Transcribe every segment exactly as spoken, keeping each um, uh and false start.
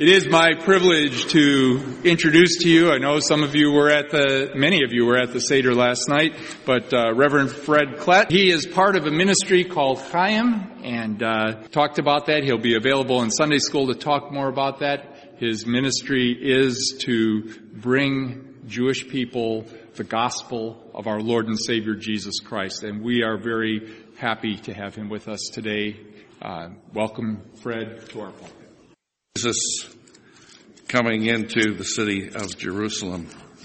It is my privilege to introduce to you, I know some of you were at the, many of you were at the Seder last night, but uh, Reverend Fred Klett, he is part of a ministry called Chaim, and uh, talked about that. He'll be available in Sunday school to talk more about that. His ministry is to bring Jewish people the gospel of our Lord and Savior Jesus Christ, and we are very happy to have him with us today. Uh, welcome, Fred, to our pulpit. Jesus coming into the city of Jerusalem.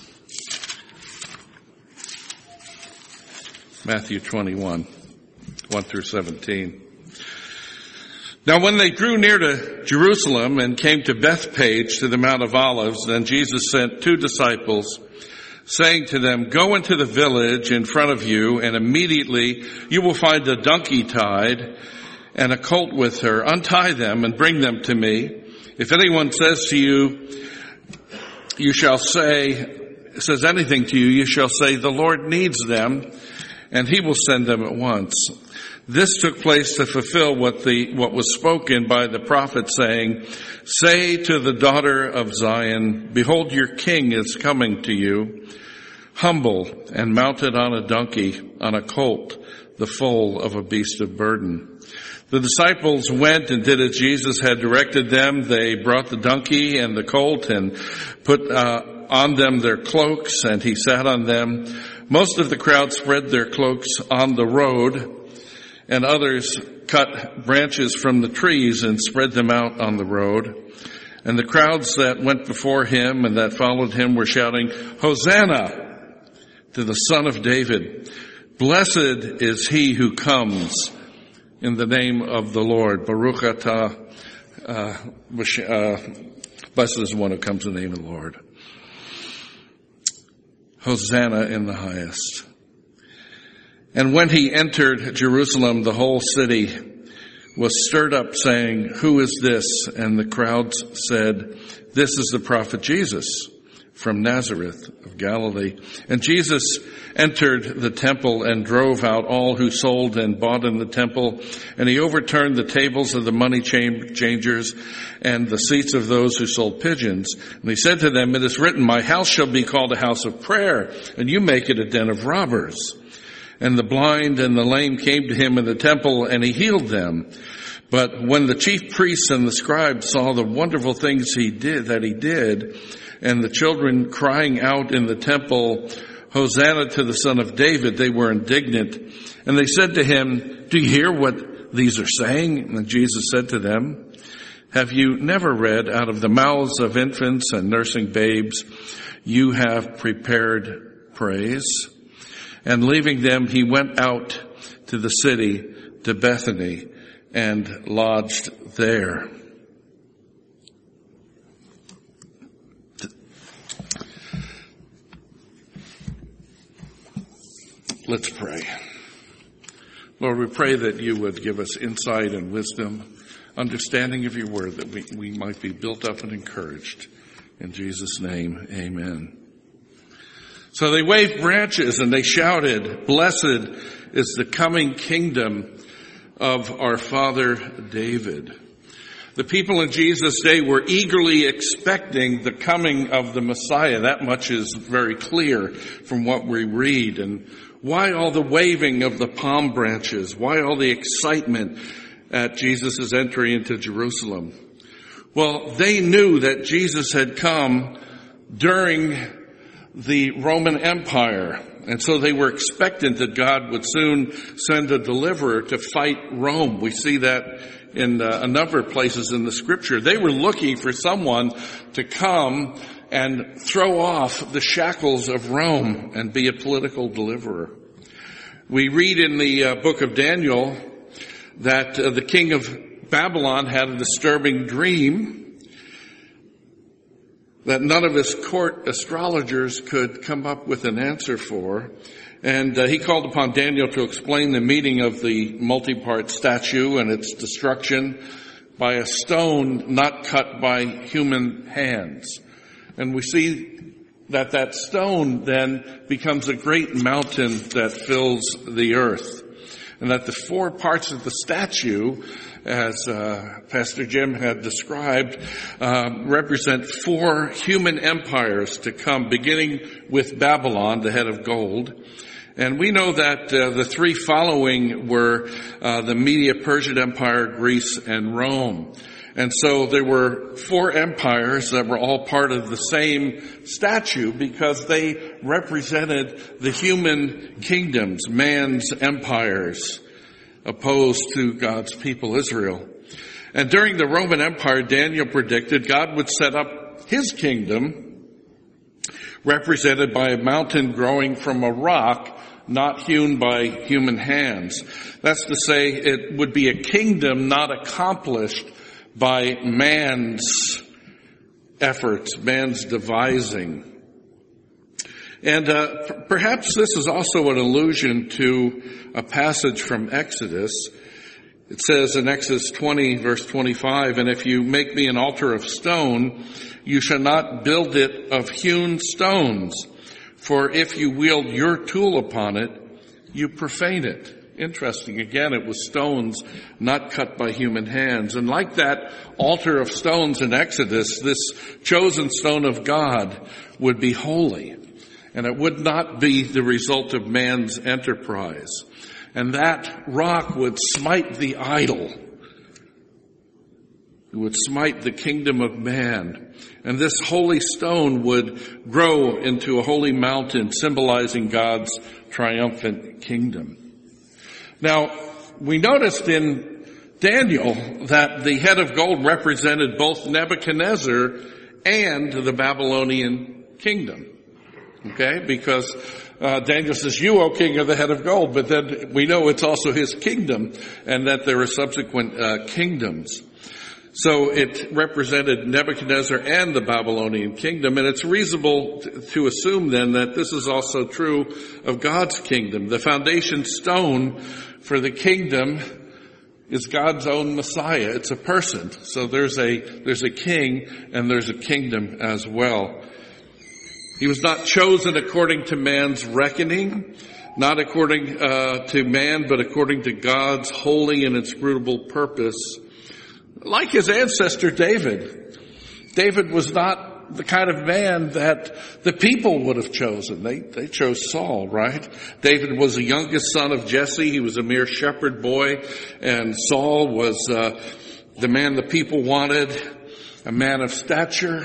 Matthew twenty-one, one through seventeen. Now when they drew near to Jerusalem and came to Bethpage, to the Mount of Olives, then Jesus sent two disciples, saying to them, "Go into the village in front of you, and immediately you will find a donkey tied and a colt with her. Untie them and bring them to me. If anyone says to you, you shall say, says anything to you, you shall say, the Lord needs them, and he will send them at once." This took place to fulfill what the, what was spoken by the prophet, saying, "Say to the daughter of Zion, behold, your king is coming to you, humble and mounted on a donkey, on a colt, the foal of a beast of burden." The disciples went and did as Jesus had directed them. They brought the donkey and the colt and put uh, on them their cloaks, and he sat on them. Most of the crowd spread their cloaks on the road, and others cut branches from the trees and spread them out on the road. And the crowds that went before him and that followed him were shouting, "Hosanna to the Son of David. Blessed is he who comes in the name of the Lord. Baruch atah, uh, uh, blessed is the one who comes in the name of the Lord. Hosanna in the highest." And when he entered Jerusalem, the whole city was stirred up, saying, "Who is this?" And the crowds said, "This is the prophet Jesus from Nazareth of Galilee." And Jesus entered the temple and drove out all who sold and bought in the temple. And he overturned the tables of the money changers and the seats of those who sold pigeons. And he said to them, "It is written, my house shall be called a house of prayer, and you make it a den of robbers." And the blind and the lame came to him in the temple, and he healed them. But when the chief priests and the scribes saw the wonderful things he did, that he did, and the children crying out in the temple, "Hosanna to the Son of David," they were indignant. And they said to him, "Do you hear what these are saying?" And Jesus said to them, "Have you never read, out of the mouths of infants and nursing babes, you have prepared praise?" And leaving them, he went out to the city, to Bethany, and lodged there. Let's pray. Lord, we pray that you would give us insight and wisdom, understanding of your word, that we, we might be built up and encouraged. In Jesus' name, amen. So they waved branches and they shouted, "Blessed is the coming kingdom of our father David." The people in Jesus' day were eagerly expecting the coming of the Messiah. That much is very clear from what we read. And why all the waving of the palm branches? Why all the excitement at Jesus' entry into Jerusalem? Well, they knew that Jesus had come during the Roman Empire, and so they were expectant that God would soon send a deliverer to fight Rome. We see that in uh, a number of places in the scripture. They were looking for someone to come and throw off the shackles of Rome and be a political deliverer. We read in the uh, book of Daniel that uh, the king of Babylon had a disturbing dream that none of his court astrologers could come up with an answer for. And uh, he called upon Daniel to explain the meaning of the multi-part statue and its destruction by a stone not cut by human hands. And we see that that stone then becomes a great mountain that fills the earth. and that the four parts of the statue, as uh, Pastor Jim had described, uh, represent four human empires to come, beginning with Babylon, the head of gold. And we know that uh, the three following were uh, the Medo-Persian Empire, Greece, and Rome. And so there were four empires that were all part of the same statue because they represented the human kingdoms, man's empires, opposed to God's people, Israel. And during the Roman Empire, Daniel predicted God would set up his kingdom, represented by a mountain growing from a rock, not hewn by human hands. That's to say, it would be a kingdom not accomplished by man's efforts, man's devising. And uh, p- perhaps this is also an allusion to a passage from Exodus. It says in Exodus twenty, verse twenty-five, "And if you make me an altar of stone, you shall not build it of hewn stones. For if you wield your tool upon it, you profane it." Interesting. Again, it was stones not cut by human hands. And like that altar of stones in Exodus, this chosen stone of God would be holy. And it would not be the result of man's enterprise. And that rock would smite the idol. It would smite the kingdom of man. And this holy stone would grow into a holy mountain, symbolizing God's triumphant kingdom. Now, we noticed in Daniel that the head of gold represented both Nebuchadnezzar and the Babylonian kingdom. Okay? Because uh, Daniel says, "You, O king, are the head of gold," but then we know it's also his kingdom and that there are subsequent uh, kingdoms. So it represented Nebuchadnezzar and the Babylonian kingdom, and it's reasonable to assume then that this is also true of God's kingdom. The foundation stone for the kingdom is God's own Messiah. It's a person. So there's a, there's a king and there's a kingdom as well. He was not chosen according to man's reckoning, not according uh, to man, but according to God's holy and inscrutable purpose. Like his ancestor David. David was not the kind of man that the people would have chosen. They, they chose Saul, right? David was the youngest son of Jesse. He was a mere shepherd boy. And Saul was uh, the man the people wanted, a man of stature.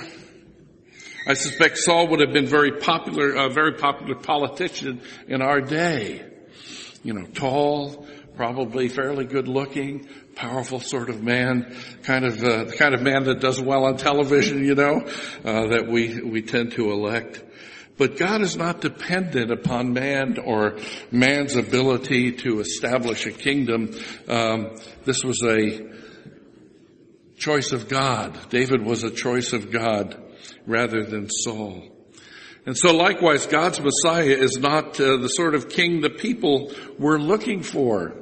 I suspect Saul would have been very popular, a very popular politician in our day. You know, tall, probably fairly good looking, powerful sort of man, kind of uh, the kind of man that does well on television, you know, uh, that we we tend to elect. But God is not dependent upon man or man's ability to establish a kingdom. Um, this was a choice of God. David was a choice of God rather than Saul. And so likewise, God's Messiah is not uh, the sort of king the people were looking for.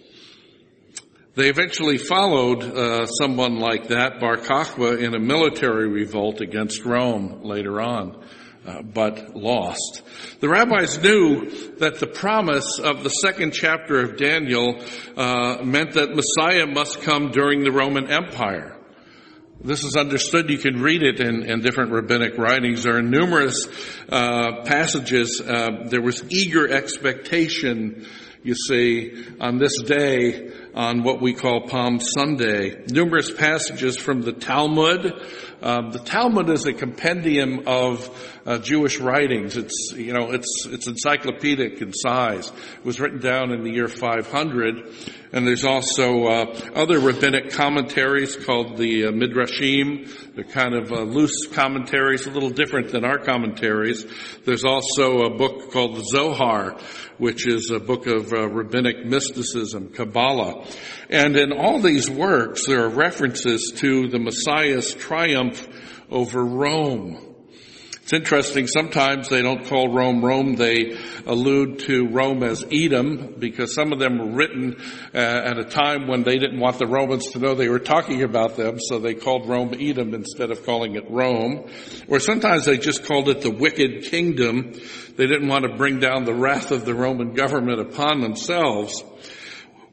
They eventually followed uh, someone like that, Bar Kokhba, in a military revolt against Rome later on, uh, but lost. The rabbis knew that the promise of the second chapter of Daniel uh, meant that Messiah must come during the Roman Empire. This is understood. You can read it in, in different rabbinic writings. There are numerous uh, passages. Uh, there was eager expectation, you see, on this day, on what we call Palm Sunday. Numerous passages from the Talmud. Um, the Talmud is a compendium of uh, Jewish writings. It's, you know, it's it's encyclopedic in size. It was written down in the year five hundred. And there's also uh, other rabbinic commentaries called the uh, Midrashim. They're kind of uh, loose commentaries, a little different than our commentaries. There's also a book called the Zohar, which is a book of uh, rabbinic mysticism, Kabbalah. And in all these works, there are references to the Messiah's triumph over Rome. It's interesting, sometimes they don't call Rome Rome, they allude to Rome as Edom, because some of them were written uh, at a time when they didn't want the Romans to know they were talking about them, so they called Rome Edom instead of calling it Rome. Or sometimes they just called it the wicked kingdom. They didn't want to bring down the wrath of the Roman government upon themselves.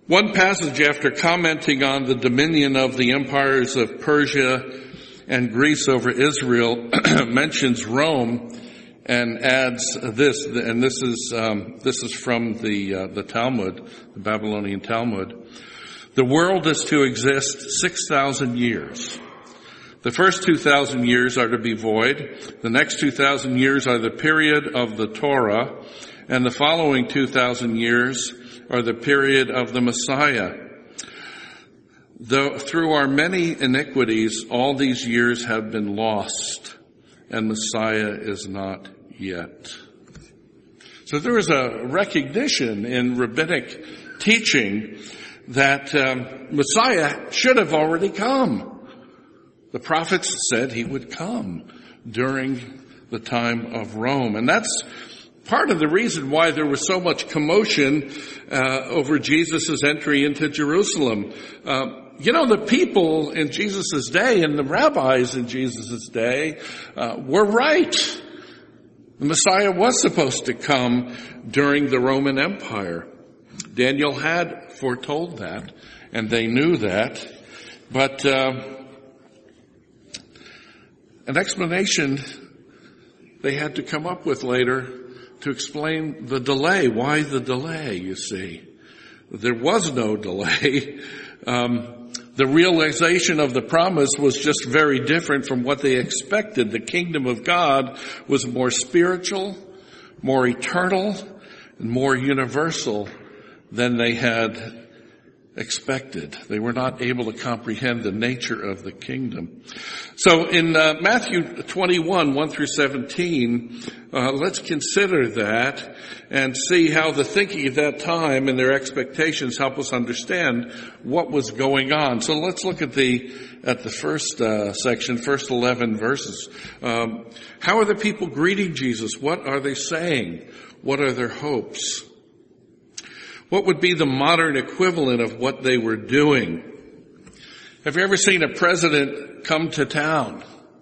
One passage, after commenting on the dominion of the empires of Persia and Greece over Israel, mentions Rome and adds this, and this is um, this is from the uh, the Talmud, the Babylonian Talmud. The world is to exist six thousand years. The first two thousand years are to be void. The next two thousand years are the period of the Torah, and the following two thousand years are the period of the Messiah. Though through our many iniquities, all these years have been lost, and Messiah is not yet. So there is a recognition in rabbinic teaching that um, Messiah should have already come. The prophets said he would come during the time of Rome. And that's part of the reason why there was so much commotion uh, over Jesus' entry into Jerusalem. Uh, you know, the people in Jesus' day and the rabbis in Jesus' day uh, were right. The Messiah was supposed to come during the Roman Empire. Daniel had foretold that, and they knew that. But uh, an explanation they had to come up with later to explain the delay. Why the delay, you see? There was no delay. Um, the realization of the promise was just very different from what they expected. The kingdom of God was more spiritual, more eternal, and more universal than they had expected. They were not able to comprehend the nature of the kingdom. So in uh, Matthew twenty-one, one through seventeen, uh, let's consider that and see how the thinking of that time and their expectations help us understand what was going on. So let's look at the at the first uh, section, first eleven verses. Um, how are the people greeting Jesus? What are they saying? What are their hopes? What would be the modern equivalent of what they were doing? Have you ever seen a president come to town?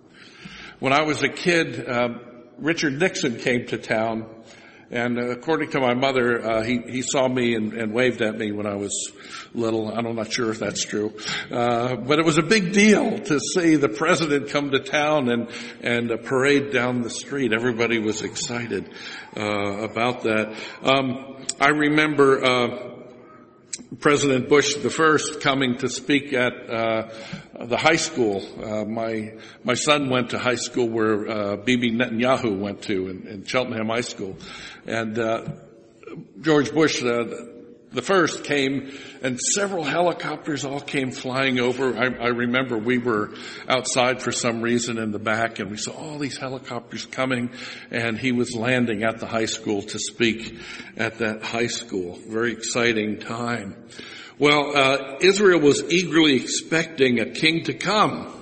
When I was a kid, uh, Richard Nixon came to town, and uh, according to my mother, uh, he, he saw me and, and waved at me when I was little. I'm not sure if that's true. Uh, but it was a big deal to see the president come to town and, and uh, parade down the street. Everybody was excited uh, about that. Um, I remember uh President Bush the First coming to speak at uh the high school. Uh, my my son went to high school where uh, Bibi Netanyahu went to in, in Cheltenham High School, and uh, George Bush uh, the First came, and several helicopters all came flying over. I, I remember we were outside for some reason in the back, and we saw all these helicopters coming, and he was landing at the high school to speak at that high school. Very exciting time. Well, uh, Israel was eagerly expecting a king to come,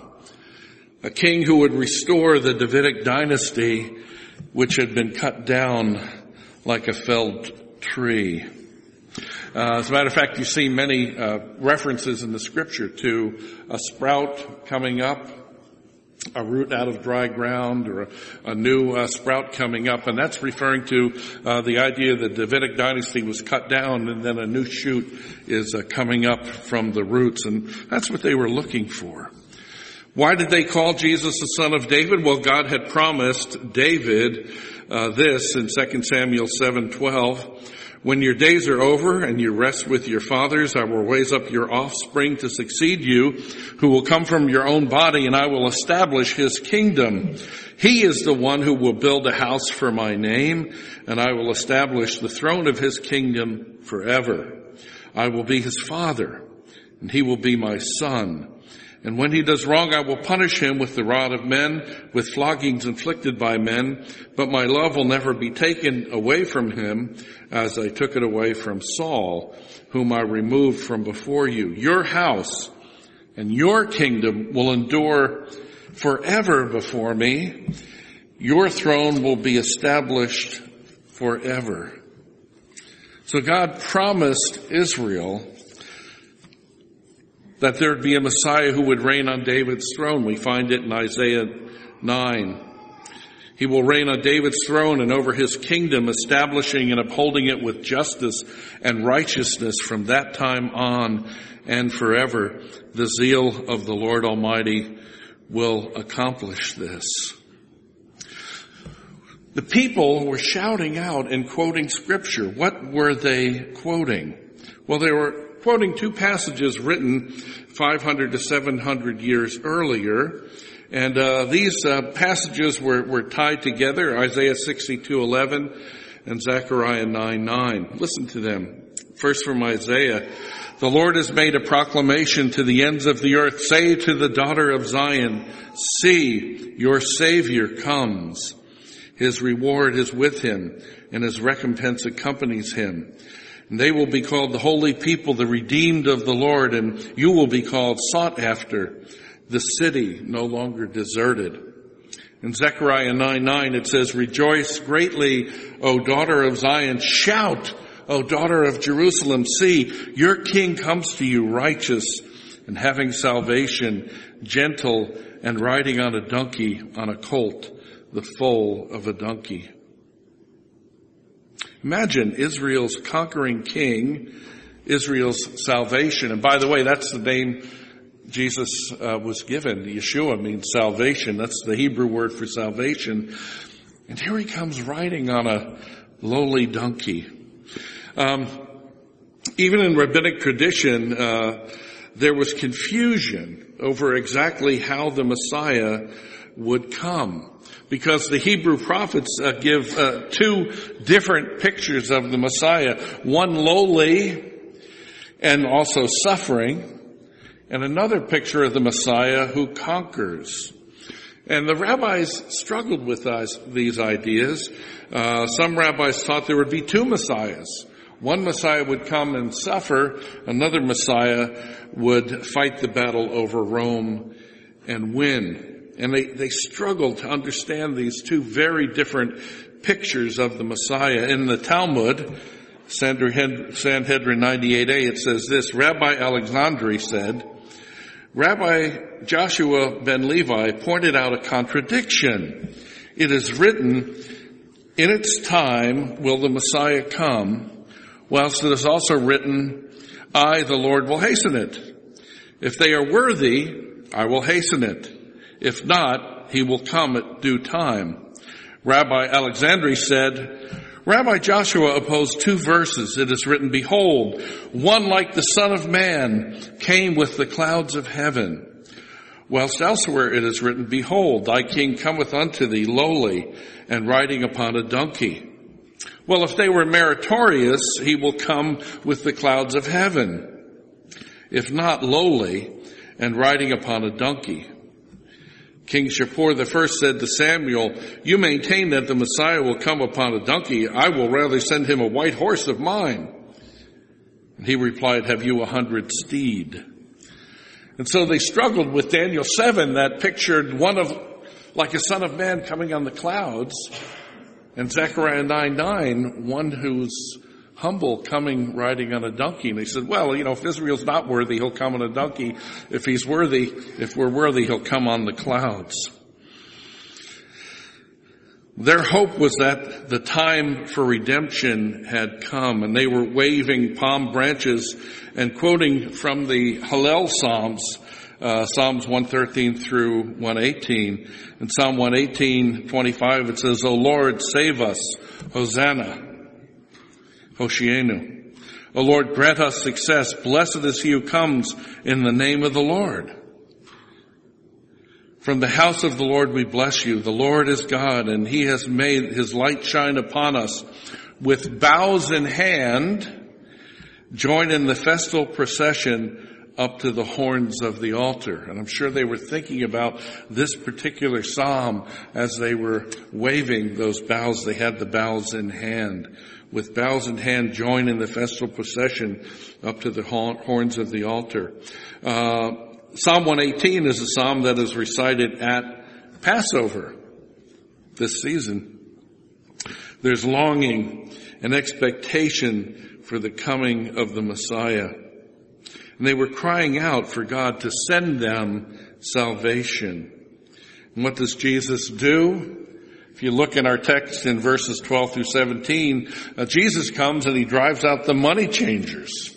a king who would restore the Davidic dynasty, which had been cut down like a felled tree. Uh, as a matter of fact, you see many uh, references in the scripture to a sprout coming up, a root out of dry ground, or a, a new uh, sprout coming up, and that's referring to uh, the idea that the Davidic dynasty was cut down and then a new shoot is uh, coming up from the roots, and that's what they were looking for. Why did they call Jesus the son of David? Well, God had promised David uh, this in Second Samuel seven twelve. When your days are over and you rest with your fathers, I will raise up your offspring to succeed you, who will come from your own body, and I will establish his kingdom. He is the one who will build a house for my name, and I will establish the throne of his kingdom forever. I will be his father, and he will be my son. And when he does wrong, I will punish him with the rod of men, with floggings inflicted by men. But my love will never be taken away from him, as I took it away from Saul, whom I removed from before you. Your house and your kingdom will endure forever before me. Your throne will be established forever. So God promised Israel that there would be a Messiah who would reign on David's throne. We find it in Isaiah nine. He will reign on David's throne and over his kingdom, establishing and upholding it with justice and righteousness from that time on and forever. The zeal of the Lord Almighty will accomplish this. The people were shouting out and quoting Scripture. What were they quoting? Well, they were quoting two passages written five hundred to seven hundred years earlier. And uh, these uh, passages were, were tied together, Isaiah sixty-two eleven and Zechariah nine nine. Listen to them. First from Isaiah. The Lord has made a proclamation to the ends of the earth. Say to the daughter of Zion, see, your Savior comes. His reward is with him, and his recompense accompanies him. And they will be called the holy people, the redeemed of the Lord, and you will be called sought after, the city no longer deserted. In Zechariah nine nine it says, rejoice greatly, O daughter of Zion. Shout, O daughter of Jerusalem. See, your king comes to you righteous and having salvation, gentle and riding on a donkey, on a colt, the foal of a donkey. Imagine Israel's conquering king, Israel's salvation. And by the way, that's the name Jesus uh, was given. Yeshua means salvation. That's the Hebrew word for salvation. And here he comes riding on a lowly donkey. Um, even in rabbinic tradition, uh, there was confusion over exactly how the Messiah would come, because the Hebrew prophets uh, give uh, two different pictures of the Messiah. One lowly and also suffering, and another picture of the Messiah who conquers. And the rabbis struggled with us, these ideas. Uh, some rabbis thought there would be two Messiahs. One Messiah would come and suffer. Another Messiah would fight the battle over Rome and win. And they, they struggled to understand these two very different pictures of the Messiah. In the Talmud, Sanhedrin ninety-eight a, it says this, Rabbi Alexandri said, Rabbi Joshua ben Levi pointed out a contradiction. It is written, in its time will the Messiah come, whilst it is also written, I, the Lord, will hasten it. If they are worthy, I will hasten it. If not, he will come at due time. Rabbi Alexandri said, Rabbi Joshua opposed two verses. It is written, behold, one like the Son of Man came with the clouds of heaven. Whilst elsewhere it is written, behold, thy king cometh unto thee lowly and riding upon a donkey. Well, if they were meritorious, he will come with the clouds of heaven. If not, lowly and riding upon a donkey. King Shapur the first said to Samuel, you maintain that the Messiah will come upon a donkey. I will rather send him a white horse of mine. And he replied, have you a hundred steed? And so they struggled with Daniel seven that pictured one of, like a son of man coming on the clouds. And Zechariah nine nine, one who's humble coming riding on a donkey. And they said, well, you know, if Israel's not worthy, he'll come on a donkey. If he's worthy, if we're worthy, he'll come on the clouds. Their hope was that the time for redemption had come, and they were waving palm branches and quoting from the Hallel Psalms, uh, Psalms one thirteen through one eighteen. In Psalm one eighteen twenty-five, it says, O Lord, save us, Hosanna. Hoshienu. O Lord, grant us success. Blessed is he who comes in the name of the Lord. From the house of the Lord we bless you. The Lord is God, and he has made his light shine upon us. With boughs in hand, join in the festal procession up to the horns of the altar. And I'm sure they were thinking about this particular psalm as they were waving those boughs. They had the boughs in hand. With boughs in hand, join in the festal procession up to the horns of the altar. Uh, Psalm one eighteen is a psalm that is recited at Passover this season. There's longing and expectation for the coming of the Messiah. And they were crying out for God to send them salvation. And what does Jesus do? If you look in our text in verses twelve through seventeen, uh, Jesus comes and he drives out the money changers.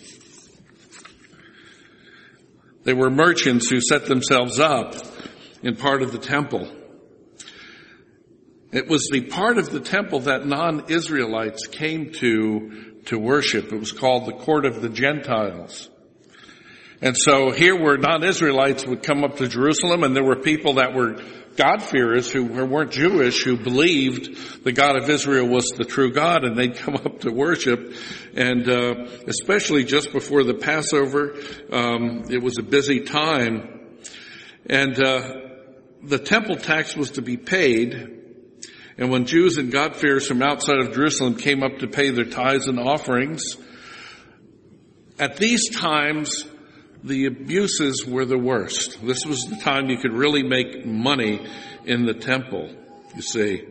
They were merchants who set themselves up in part of the temple. It was the part of the temple that non-Israelites came to to worship. It was called the Court of the Gentiles. And so here where non-Israelites would come up to Jerusalem, and there were people that were God-fearers who weren't Jewish, who believed the God of Israel was the true God, and they'd come up to worship. And uh, especially just before the Passover, um, it was a busy time. And uh, the temple tax was to be paid. And when Jews and God-fearers from outside of Jerusalem came up to pay their tithes and offerings, at these times, the abuses were the worst. This was the time you could really make money in the temple, you see.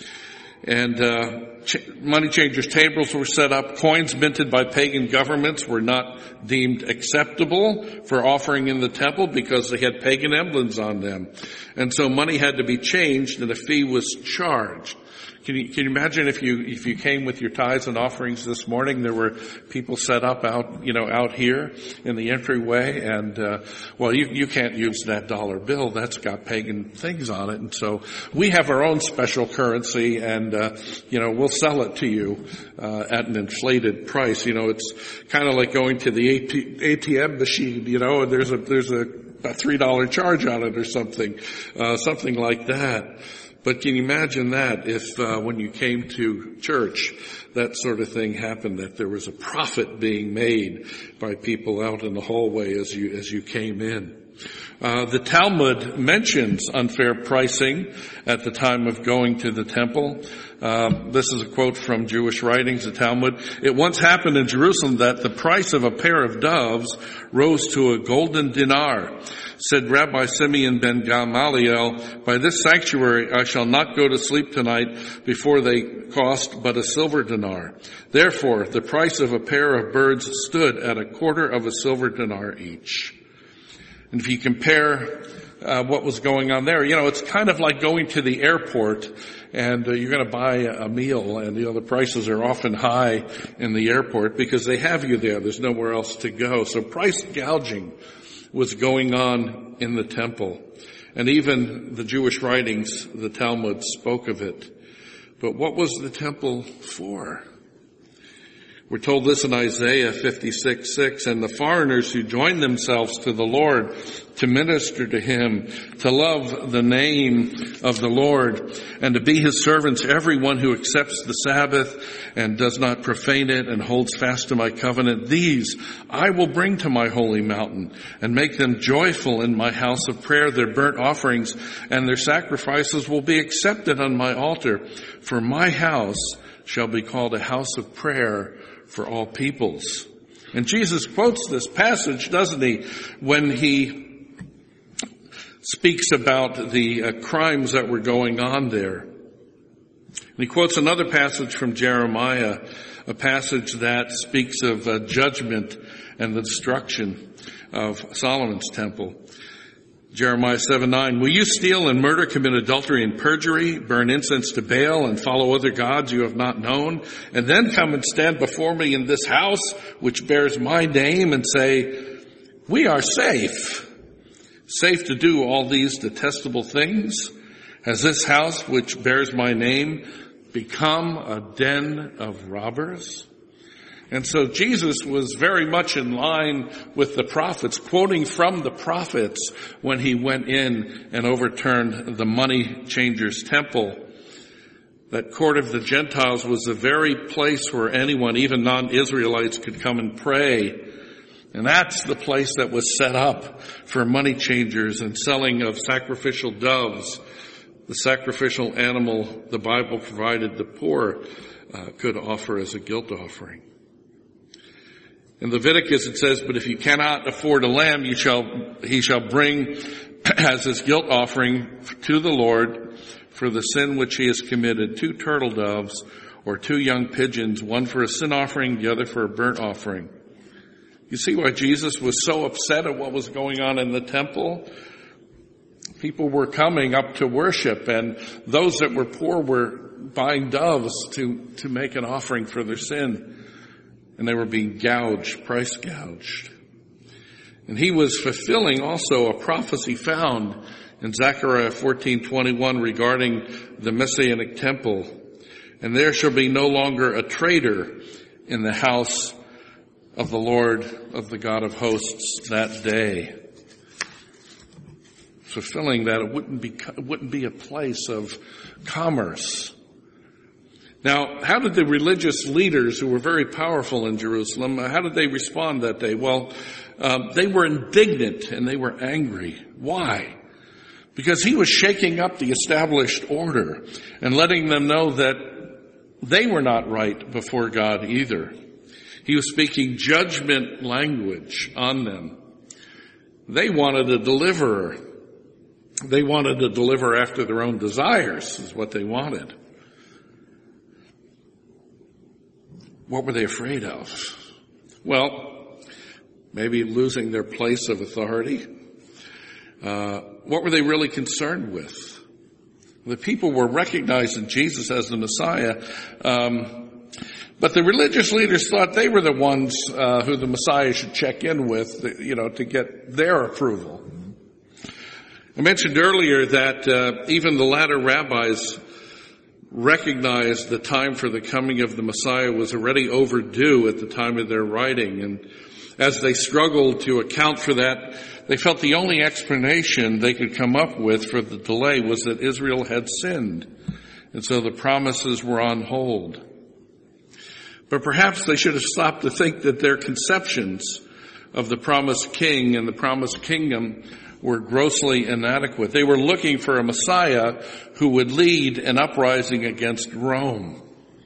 And uh ch- money changers' tables were set up. Coins minted by pagan governments were not deemed acceptable for offering in the temple because they had pagan emblems on them. And so money had to be changed and a fee was charged. Can you, can you imagine if you, if you came with your tithes and offerings this morning, there were people set up out, you know, out here in the entryway, and, uh, well, you, you can't use that dollar bill. That's got pagan things on it. And so we have our own special currency, and, uh, you know, we'll sell it to you, uh, at an inflated price. You know, it's kind of like going to the A T M machine, you know, and there's a, there's a, a three dollar charge on it or something, uh, something like that. But can you imagine that if uh, when you came to church, that sort of thing happened, that there was a profit being made by people out in the hallway as you as you came in? Uh, the Talmud mentions unfair pricing at the time of going to the temple. Um, this is a quote from Jewish writings, the Talmud. It once happened in Jerusalem that the price of a pair of doves rose to a golden dinar. Said Rabbi Simeon ben Gamaliel, by this sanctuary I shall not go to sleep tonight before they cost but a silver dinar. Therefore, the price of a pair of birds stood at a quarter of a silver dinar each. And if you compare uh, what was going on there, you know, it's kind of like going to the airport and uh, you're going to buy a meal, and, you know, the prices are often high in the airport because they have you there. There's nowhere else to go. So price gouging was going on in the temple. And even the Jewish writings, the Talmud, spoke of it. But what was the temple for? We're told this in Isaiah fifty-six six, and the foreigners who join themselves to the Lord to minister to Him, to love the name of the Lord, and to be His servants, everyone who accepts the Sabbath and does not profane it and holds fast to my covenant, these I will bring to my holy mountain and make them joyful in my house of prayer. Their burnt offerings and their sacrifices will be accepted on my altar, for my house shall be called a house of prayer for all peoples. And Jesus quotes this passage, doesn't he, when he speaks about the uh, crimes that were going on there. And he quotes another passage from Jeremiah, a passage that speaks of uh, judgment and the destruction of Solomon's temple. Jeremiah seven nine, will you steal and murder, commit adultery and perjury, burn incense to Baal, and follow other gods you have not known, and then come and stand before me in this house which bears my name and say, we are safe, safe to do all these detestable things? Has this house which bears my name become a den of robbers? And so Jesus was very much in line with the prophets, quoting from the prophets when he went in and overturned the money changers' temple. That court of the Gentiles was the very place where anyone, even non-Israelites, could come and pray. And that's the place that was set up for money changers and selling of sacrificial doves, the sacrificial animal the Bible provided the poor uh, could offer as a guilt offering. In Leviticus it says, but if you cannot afford a lamb, you shall, he shall bring as his guilt offering to the Lord for the sin which he has committed two turtle doves or two young pigeons, one for a sin offering, the other for a burnt offering. You see why Jesus was so upset at what was going on in the temple? People were coming up to worship, and those that were poor were buying doves to, to make an offering for their sin. And they were being gouged, price gouged. And he was fulfilling also a prophecy found in Zechariah fourteen twenty-one regarding the Messianic temple. And there shall be no longer a traitor in the house of the Lord, of the God of hosts, that day. Fulfilling that it wouldn't be, it wouldn't be a place of commerce. Now, how did the religious leaders who were very powerful in Jerusalem, how did they respond that day? Well, um, they were indignant and they were angry. Why? Because he was shaking up the established order and letting them know that they were not right before God either. He was speaking judgment language on them. They wanted a deliverer. They wanted to deliver after their own desires, is what they wanted. What were they afraid of? Well, maybe losing their place of authority. Uh, what were they really concerned with? The people were recognizing Jesus as the Messiah, um, but the religious leaders thought they were the ones uh, who the Messiah should check in with, you know, to get their approval. I mentioned earlier that uh, even the latter rabbis recognized the time for the coming of the Messiah was already overdue at the time of their writing. And as they struggled to account for that, they felt the only explanation they could come up with for the delay was that Israel had sinned. And so the promises were on hold. But perhaps they should have stopped to think that their conceptions of the promised king and the promised kingdom were grossly inadequate. They were looking for a Messiah who would lead an uprising against Rome.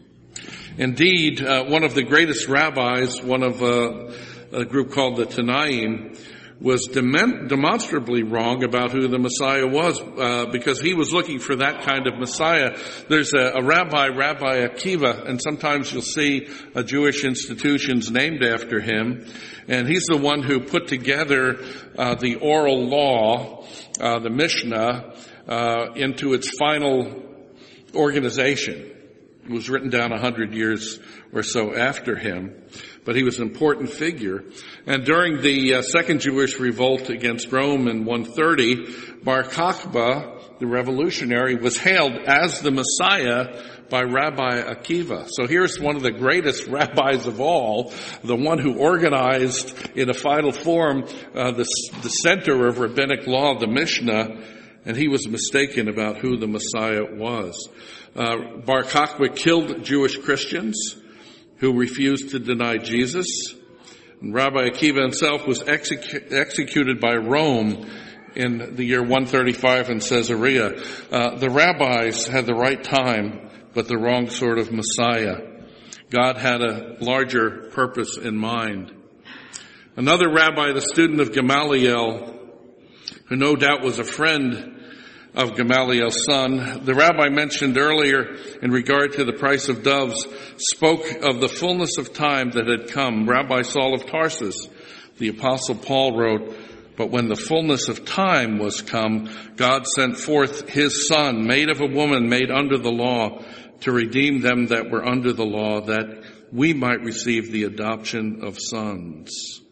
Indeed, uh, one of the greatest rabbis, one of uh, a group called the Tanaim, was dem- demonstrably wrong about who the Messiah was, uh, because he was looking for that kind of Messiah. There's a, a rabbi, Rabbi Akiva, and sometimes you'll see a Jewish institutions named after him. And he's the one who put together uh, the oral law, uh, the Mishnah, uh, into its final organization. It was written down a hundred years or so after him, but he was an important figure. And during the uh, Second Jewish Revolt against Rome in one thirty, Bar Kokhba, the revolutionary, was hailed as the Messiah by Rabbi Akiva. So here's one of the greatest rabbis of all, the one who organized in a final form uh, the, the center of rabbinic law, the Mishnah, and he was mistaken about who the Messiah was. Uh, Bar Kokhba killed Jewish Christians who refused to deny Jesus. And Rabbi Akiva himself was execu- executed by Rome in the year one thirty-five in Caesarea. Uh, the rabbis had the right time, but the wrong sort of Messiah. God had a larger purpose in mind. Another rabbi, the student of Gamaliel, who no doubt was a friend of Gamaliel's son, the rabbi mentioned earlier in regard to the price of doves, spoke of the fullness of time that had come. Rabbi Saul of Tarsus, the apostle Paul wrote, "But when the fullness of time was come, God sent forth his son, made of a woman, made under the law, to redeem them that were under the law, that we might receive the adoption of sons."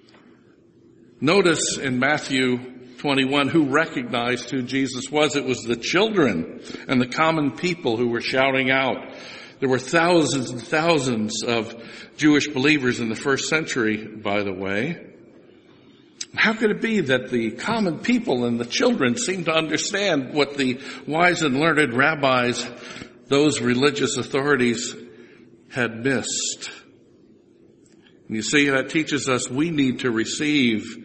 Notice in Matthew twenty-one who recognized who Jesus was. It was the children and the common people who were shouting out. There were thousands and thousands of Jewish believers in the first century, by the way. How could it be that the common people and the children seemed to understand what the wise and learned rabbis, those religious authorities, had missed? And you see, that teaches us we need to receive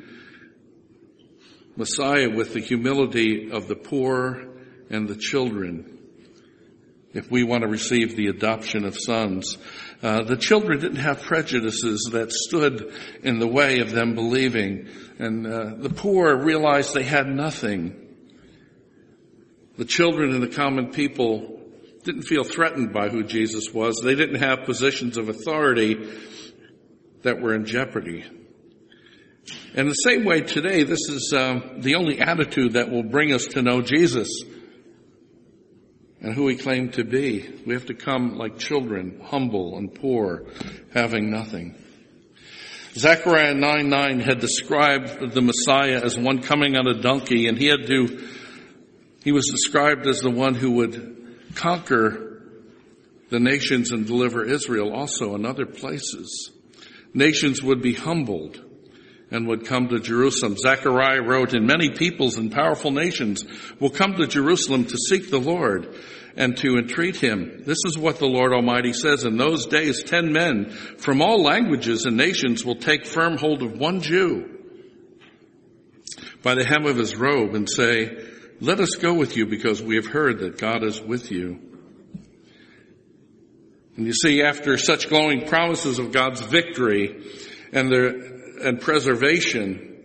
Messiah with the humility of the poor and the children if we want to receive the adoption of sons. Uh, the children didn't have prejudices that stood in the way of them believing, and uh, the poor realized they had nothing. The children and the common people didn't feel threatened by who Jesus was. They didn't have positions of authority that were in jeopardy. In the same way today, this is um, the only attitude that will bring us to know Jesus and who he claimed to be. We have to come like children, humble and poor, having nothing. Zechariah nine nine had described the Messiah as one coming on a donkey, and he had to, he was described as the one who would conquer the nations and deliver Israel also in other places. Nations would be humbled and would come to Jerusalem. Zechariah wrote, "And many peoples and powerful nations will come to Jerusalem to seek the Lord and to entreat him. This is what the Lord Almighty says, in those days ten men from all languages and nations will take firm hold of one Jew by the hem of his robe and say, 'Let us go with you, because we have heard that God is with you.'" And you see, after such glowing promises of God's victory and the and preservation,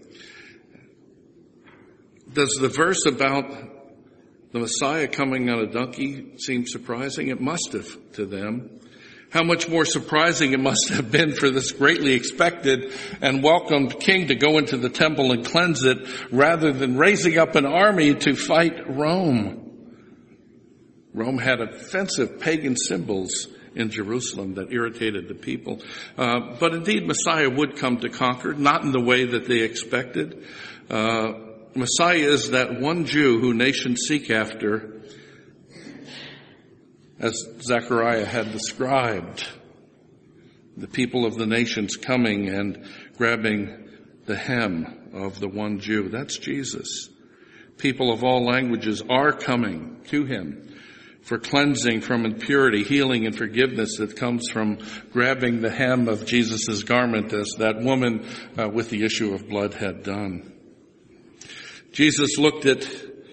does the verse about the Messiah coming on a donkey seem surprising? It must have to them. How much more surprising it must have been for this greatly expected and welcomed king to go into the temple and cleanse it rather than raising up an army to fight Rome. Rome had offensive pagan symbols in Jerusalem that irritated the people. Uh, but indeed, Messiah would come to conquer, not in the way that they expected. Uh, Messiah is that one Jew who nations seek after, as Zechariah had described. The people of the nations coming and grabbing the hem of the one Jew. That's Jesus. People of all languages are coming to him for cleansing from impurity, healing, and forgiveness that comes from grabbing the hem of Jesus' garment, as that woman uh, with the issue of blood had done. Jesus looked at,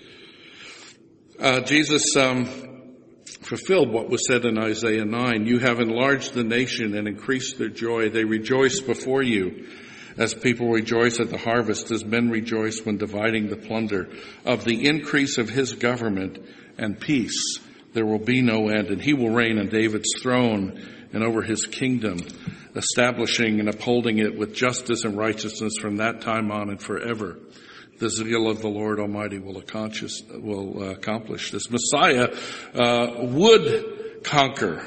uh, Jesus um, fulfilled what was said in Isaiah nine. "You have enlarged the nation and increased their joy. They rejoice before you as people rejoice at the harvest, as men rejoice when dividing the plunder. Of the increase of his government and peace there will be no end, and he will reign on David's throne and over his kingdom, establishing and upholding it with justice and righteousness from that time on and forever. The zeal of the Lord Almighty will accomplish, will accomplish this." Messiah uh, would conquer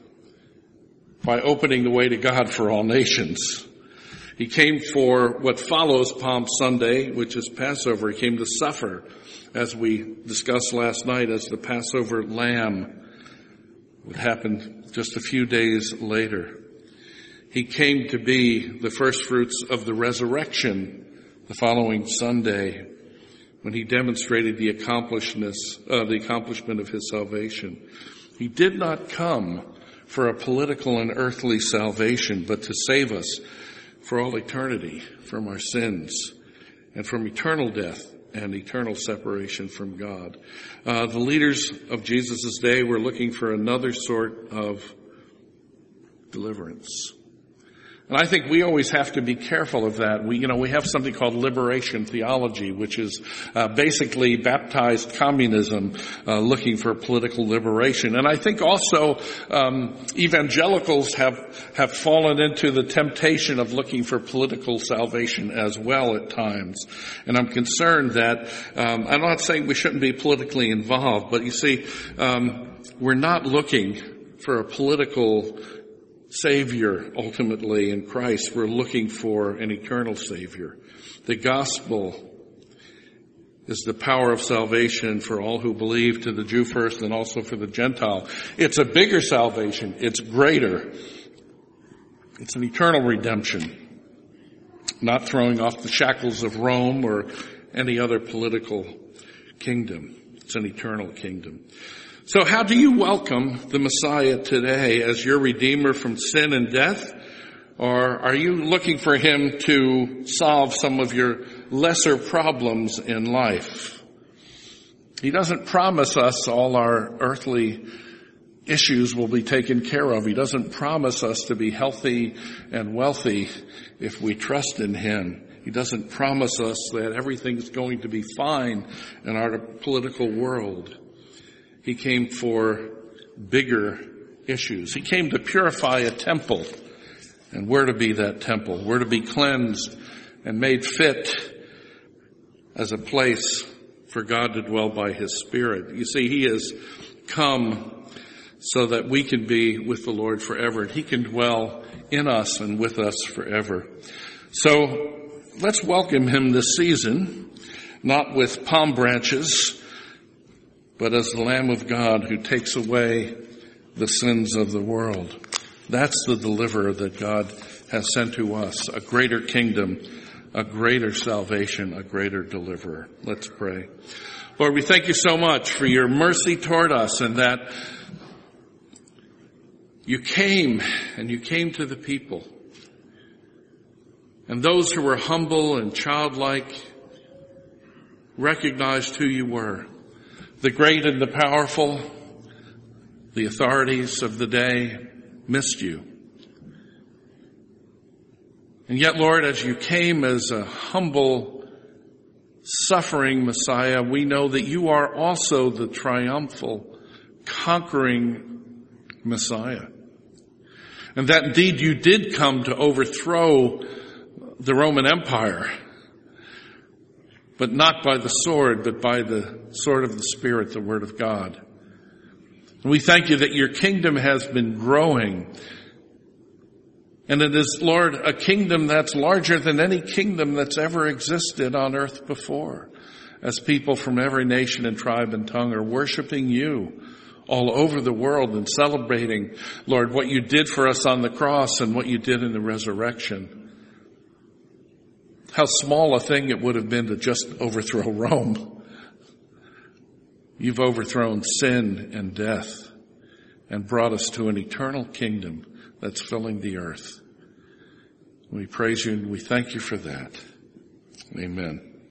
by opening the way to God for all nations. He came for what follows Palm Sunday, which is Passover. He came to suffer, as we discussed last night, as the Passover lamb would happen just a few days later. He came to be the first fruits of the resurrection the following Sunday, when he demonstrated the accomplishments, uh, the accomplishment of his salvation. He did not come for a political and earthly salvation, but to save us for all eternity from our sins and from eternal death and eternal separation from God. Uh, the leaders of Jesus' day were looking for another sort of deliverance. And I think we always have to be careful of that. We, you know, we have something called liberation theology, which is uh, basically baptized communism, uh, looking for political liberation. And I think also um, evangelicals have have fallen into the temptation of looking for political salvation as well at times. And I'm concerned that um, I'm not saying we shouldn't be politically involved, but you see, um, we're not looking for a political Savior, ultimately, in Christ. We're looking for an eternal Savior. The gospel is the power of salvation for all who believe, to the Jew first and also for the Gentile. It's a bigger salvation. It's greater. It's an eternal redemption, not throwing off the shackles of Rome or any other political kingdom. It's an eternal kingdom. So how do you welcome the Messiah today as your Redeemer from sin and death? Or are you looking for him to solve some of your lesser problems in life? He doesn't promise us all our earthly issues will be taken care of. He doesn't promise us to be healthy and wealthy if we trust in him. He doesn't promise us that everything's going to be fine in our political world. He came for bigger issues. He came to purify a temple. And we're to be that temple. We're to be cleansed and made fit as a place for God to dwell by His Spirit. You see, He has come so that we can be with the Lord forever, and He can dwell in us and with us forever. So let's welcome Him this season, not with palm branches, but as the Lamb of God who takes away the sins of the world. That's the deliverer that God has sent to us, a greater kingdom, a greater salvation, a greater deliverer. Let's pray. Lord, we thank you so much for your mercy toward us, and that you came and you came to the people. And those who were humble and childlike recognized who you were. The great and the powerful, the authorities of the day missed you. And yet, Lord, as you came as a humble, suffering Messiah, we know that you are also the triumphal, conquering Messiah. And that indeed you did come to overthrow the Roman Empire, but not by the sword, but by the sword of the Spirit, the Word of God. And we thank you that your kingdom has been growing. And it is, Lord, a kingdom that's larger than any kingdom that's ever existed on earth before, as people from every nation and tribe and tongue are worshiping you all over the world and celebrating, Lord, what you did for us on the cross and what you did in the resurrection. How small a thing it would have been to just overthrow Rome. You've overthrown sin and death and brought us to an eternal kingdom that's filling the earth. We praise you and we thank you for that. Amen.